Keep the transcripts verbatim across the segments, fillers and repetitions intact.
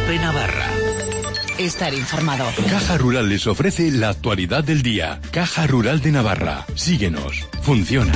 COPE Navarra. Estar informado. Caja Rural les ofrece la actualidad del día. Caja Rural de Navarra. Síguenos. Funciona.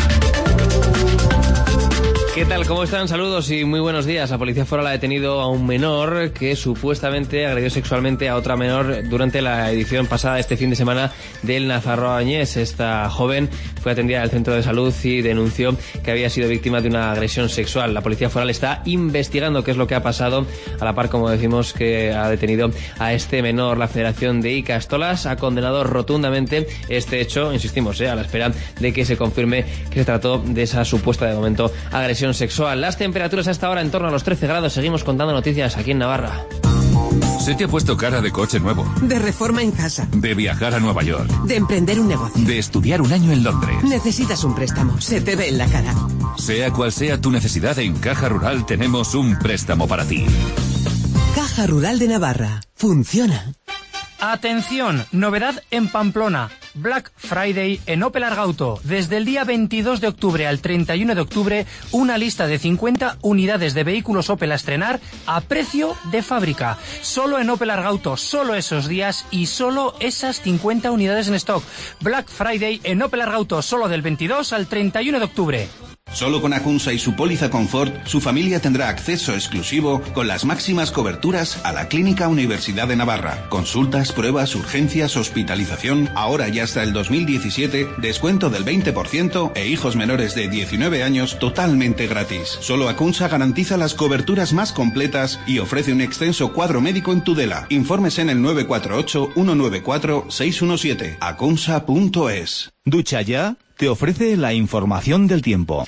¿Qué tal? ¿Cómo están? Saludos y muy buenos días. La Policía Foral ha detenido a un menor que supuestamente agredió sexualmente a otra menor durante la edición pasada este fin de semana del Nazarroa Añés. Esta joven fue atendida al centro de salud y denunció que había sido víctima de una agresión sexual. La Policía Foral está investigando qué es lo que ha pasado, a la par, como decimos, que ha detenido a este menor. La Federación de Icastolas ha condenado rotundamente este hecho, insistimos, eh, a la espera de que se confirme que se trató de esa supuesta, de momento, agresión sexual. Las temperaturas hasta ahora en torno a los trece grados. Seguimos contando noticias aquí en Navarra. ¿Se te ha puesto cara de coche nuevo? De reforma en casa. De viajar a Nueva York. De emprender un negocio. De estudiar un año en Londres. Necesitas un préstamo. Se te ve en la cara. Sea cual sea tu necesidad, en Caja Rural tenemos un préstamo para ti. Caja Rural de Navarra. Funciona. Atención, novedad en Pamplona. Black Friday en Opel Argauto. Desde el día veintidós de octubre al treinta y uno de octubre, una lista de cincuenta unidades de vehículos Opel a estrenar a precio de fábrica. Solo en Opel Argauto, solo esos días y solo esas cincuenta unidades en stock. Black Friday en Opel Argauto, solo del veintidós al treinta y uno de octubre. Solo con Acunsa y su póliza Confort, su familia tendrá acceso exclusivo con las máximas coberturas a la Clínica Universidad de Navarra. Consultas, pruebas, urgencias, hospitalización, ahora y hasta el dos mil diecisiete, descuento del veinte por ciento e hijos menores de diecinueve años totalmente gratis. Solo Acunsa garantiza las coberturas más completas y ofrece un extenso cuadro médico en Tudela. Informes en el nueve cuatro ocho, uno nueve cuatro, seis uno siete. acunsa punto es. Ducha Ya te ofrece la información del tiempo.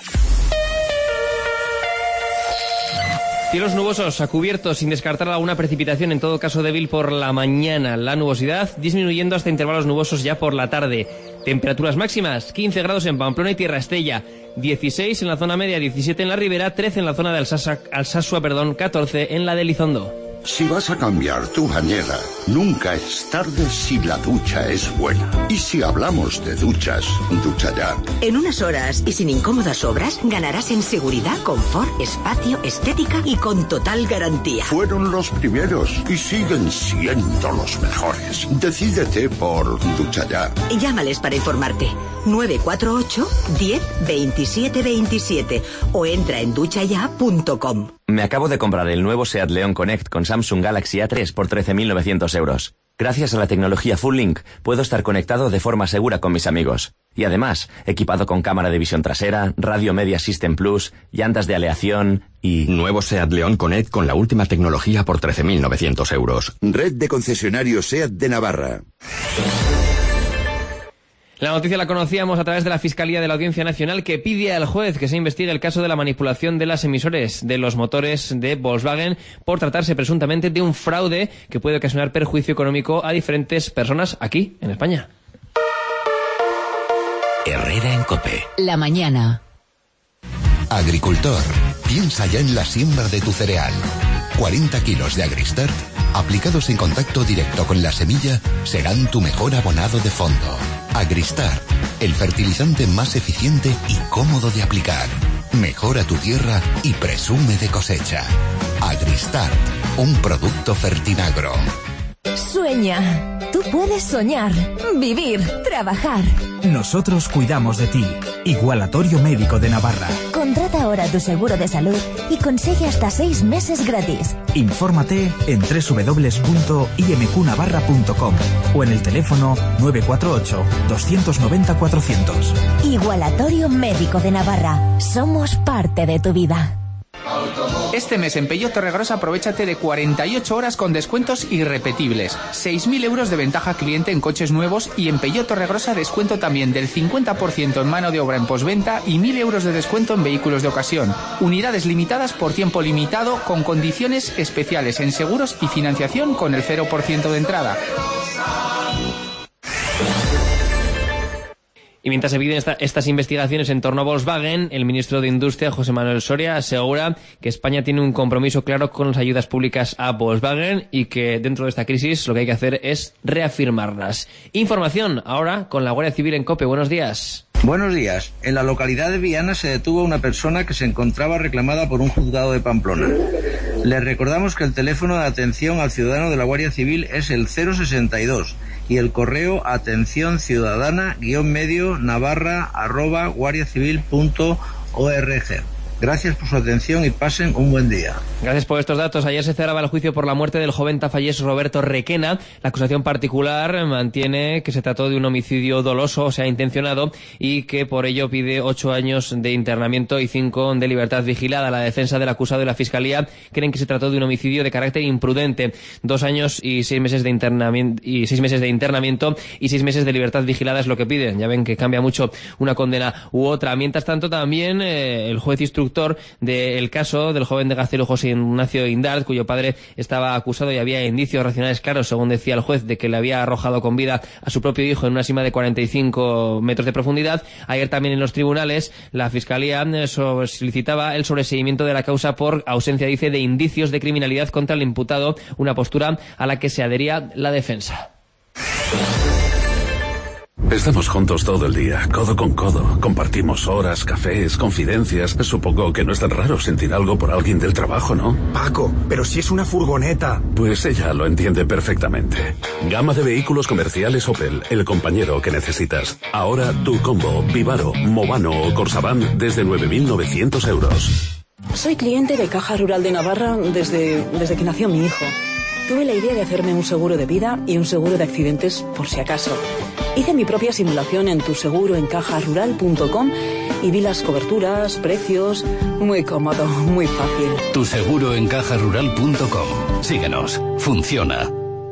Cielos nubosos a cubierto, sin descartar alguna precipitación, en todo caso débil por la mañana. La nubosidad disminuyendo hasta intervalos nubosos ya por la tarde. Temperaturas máximas, quince grados en Pamplona y Tierra Estella, dieciséis en la zona media, diecisiete en la Ribera, trece en la zona de Alsasua, Alsasua perdón, catorce en la de Elizondo. Si vas a cambiar tu bañera, nunca es tarde si la ducha es buena. Y si hablamos de duchas, Ducha Ya. En unas horas y sin incómodas obras, ganarás en seguridad, confort, espacio, estética y con total garantía. Fueron los primeros y siguen siendo los mejores. Decídete por Ducha Ya. Llámales para informarte. nueve cuatro ocho, diez, veintisiete veintisiete o entra en ducha ya punto com. Me acabo de comprar el nuevo Seat León Connect con Samsung Galaxy A tres por trece mil novecientos euros. Gracias a la tecnología Full Link, puedo estar conectado de forma segura con mis amigos. Y además, equipado con cámara de visión trasera, radio Media System Plus, llantas de aleación y... Nuevo Seat León Connect con la última tecnología por trece mil novecientos euros. Red de concesionarios Seat de Navarra. La noticia la conocíamos a través de la Fiscalía de la Audiencia Nacional, que pide al juez que se investigue el caso de la manipulación de las emisores de los motores de Volkswagen por tratarse presuntamente de un fraude que puede ocasionar perjuicio económico a diferentes personas aquí, en España. Herrera en COPE. La mañana. Agricultor, piensa ya en la siembra de tu cereal. cuarenta kilos de Agristart, aplicados en contacto directo con la semilla, serán tu mejor abonado de fondo. Agristart, el fertilizante más eficiente y cómodo de aplicar. Mejora tu tierra y presume de cosecha. Agristart, un producto Fertinagro. Sueña. Tú puedes soñar, vivir, trabajar. Nosotros cuidamos de ti. Igualatorio Médico de Navarra. Contrata ahora tu seguro de salud y consigue hasta seis meses gratis. Infórmate en doble u doble u doble u punto i m q navarra punto com o en el teléfono nueve cuatro ocho, dos nueve cero, cuatrocientos. Igualatorio Médico de Navarra. Somos parte de tu vida. Este mes en Peugeot Torregrosa aprovéchate de cuarenta y ocho horas con descuentos irrepetibles. seis mil euros de ventaja cliente en coches nuevos y en Peugeot Torregrosa descuento también del cincuenta por ciento en mano de obra en postventa y mil euros de descuento en vehículos de ocasión. Unidades limitadas por tiempo limitado con condiciones especiales en seguros y financiación con el cero por ciento de entrada. Y mientras se piden esta, estas investigaciones en torno a Volkswagen, el ministro de Industria, José Manuel Soria, asegura que España tiene un compromiso claro con las ayudas públicas a Volkswagen y que dentro de esta crisis lo que hay que hacer es reafirmarlas. Información ahora con la Guardia Civil en COPE. Buenos días. Buenos días. En la localidad de Viana se detuvo a una persona que se encontraba reclamada por un juzgado de Pamplona. Les recordamos que el teléfono de atención al ciudadano de la Guardia Civil es el cero sesenta y dos y el correo atención ciudadana guión medio navarra arroba guardiacivil punto org. Gracias por su atención y pasen un buen día. Gracias por estos datos. Ayer se cerraba el juicio por la muerte del joven tafallés Roberto Requena. La acusación particular mantiene que se trató de un homicidio doloso, o sea, intencionado, y que por ello pide ocho años de internamiento y cinco de libertad vigilada. La defensa del acusado y la fiscalía creen que se trató de un homicidio de carácter imprudente. Dos años y seis meses de internamiento y seis meses de internamiento y seis meses de libertad vigilada es lo que piden. Ya ven que cambia mucho una condena u otra. Mientras tanto, también eh, el juez instructor del caso del joven de Gasteiz José Ignacio Indart, cuyo padre estaba acusado y había indicios racionales claros, según decía el juez, de que le había arrojado con vida a su propio hijo en una sima de cuarenta y cinco metros de profundidad. Ayer también en los tribunales la fiscalía solicitaba el sobreseimiento de la causa por ausencia, dice, de indicios de criminalidad contra el imputado, una postura a la que se adhería la defensa. Estamos juntos todo el día, codo con codo. Compartimos horas, cafés, confidencias. Supongo que no es tan raro sentir algo por alguien del trabajo, ¿no? Paco, pero si es una furgoneta. Pues ella lo entiende perfectamente. Gama de vehículos comerciales Opel, el compañero que necesitas. Ahora tu Combo, Vivaro, Movano o Corsavan desde nueve mil novecientos euros. Soy cliente de Caja Rural de Navarra desde, desde que nació mi hijo. Tuve la idea de hacerme un seguro de vida y un seguro de accidentes por si acaso. Hice mi propia simulación en tu seguro en caja rural punto com y vi las coberturas, precios. Muy cómodo, muy fácil. Tu seguro en caja rural punto com. Síguenos. Funciona.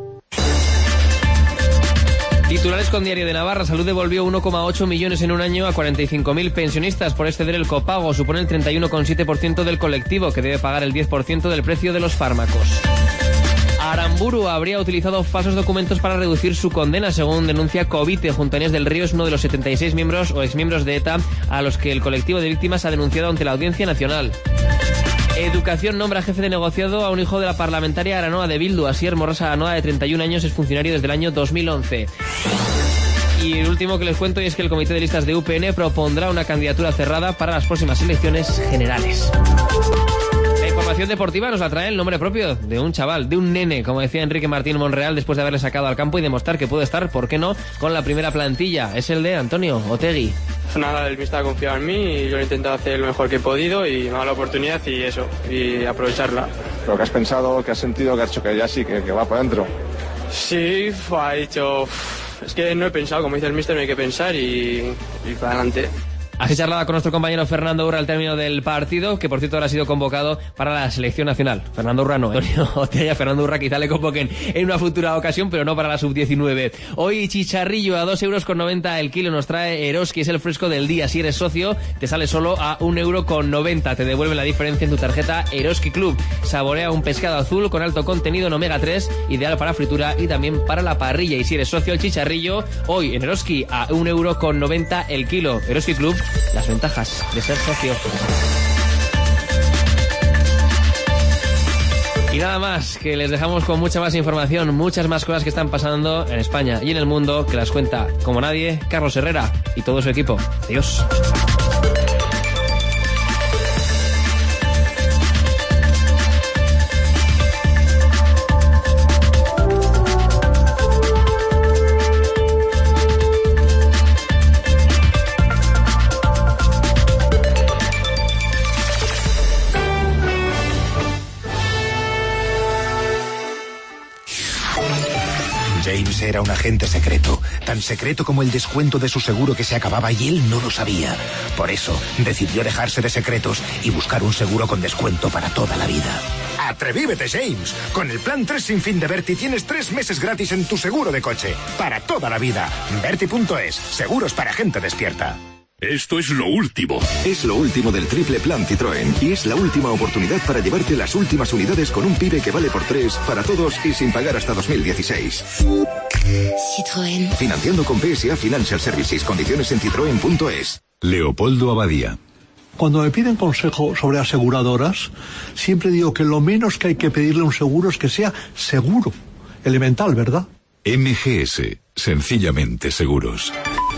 Titulares con Diario de Navarra. Salud devolvió uno coma ocho millones en un año a cuarenta y cinco mil pensionistas por exceder el copago. Supone el treinta y uno coma siete por ciento del colectivo, que debe pagar el diez por ciento del precio de los fármacos. Aramburu habría utilizado falsos documentos para reducir su condena, según denuncia Covite. Junto a Inés del Río es uno de los setenta y seis miembros o exmiembros de ETA a los que el colectivo de víctimas ha denunciado ante la Audiencia Nacional. Educación nombra jefe de negociado a un hijo de la parlamentaria Aranoa de Bildu. Asier Morrasa Aranoa, de treinta y un años, es funcionario desde el año dos mil once. Y el último que les cuento es que el Comité de Listas de U P N propondrá una candidatura cerrada para las próximas elecciones generales. La información deportiva nos la trae el nombre propio de un chaval, de un nene, como decía Enrique Martín Monreal, después de haberle sacado al campo y demostrar que puede estar, ¿por qué no?, con la primera plantilla. Es el de Antonio Otegui. Nada, el míster ha confiado en mí y yo he intentado hacer lo mejor que he podido y me ha dado la oportunidad y eso, y aprovecharla. ¿Pero qué has pensado, qué has sentido, que has hecho que ya sí, que, que va para adentro? Sí, ha dicho, es que no he pensado, como dice el míster, no hay que pensar y, y para adelante. Así charlaba con nuestro compañero Fernando Urra al término del partido, que por cierto ahora ha sido convocado para la selección nacional. Fernando Urra no, Antonio Otella, Fernando Urra quizá le convoquen en una futura ocasión, pero no para la sub diecinueve. Hoy chicharrillo a dos euros con noventa el kilo nos trae Eroski, es el fresco del día. Si eres socio, te sale solo a un euro con noventa. Te devuelven la diferencia en tu tarjeta Eroski Club. Saborea un pescado azul con alto contenido en omega tres, ideal para fritura y también para la parrilla. Y si eres socio, el chicharrillo, hoy en Eroski a un euro con noventa el kilo. Eroski Club, las ventajas de ser socio. Y nada más, que les dejamos con mucha más información, muchas más cosas que están pasando en España y en el mundo, que las cuenta como nadie Carlos Herrera y todo su equipo. Adiós. James era un agente secreto, tan secreto como el descuento de su seguro que se acababa y él no lo sabía. Por eso, decidió dejarse de secretos y buscar un seguro con descuento para toda la vida. ¡Atrevívete, James! Con el plan tres sin fin de Berti tienes tres meses gratis en tu seguro de coche. Para toda la vida. Berti punto es. Seguros para gente despierta. Esto es lo último. Es lo último del triple plan Citroën. Y es la última oportunidad para llevarte las últimas unidades con un pibe que vale por tres para todos y sin pagar hasta dos mil dieciséis. Citroën. Financiando con P S A Financial Services. Condiciones en citroen punto es. Leopoldo Abadía. Cuando me piden consejo sobre aseguradoras, siempre digo que lo menos que hay que pedirle a un seguro es que sea seguro. Elemental, ¿verdad? M G S. Sencillamente seguros.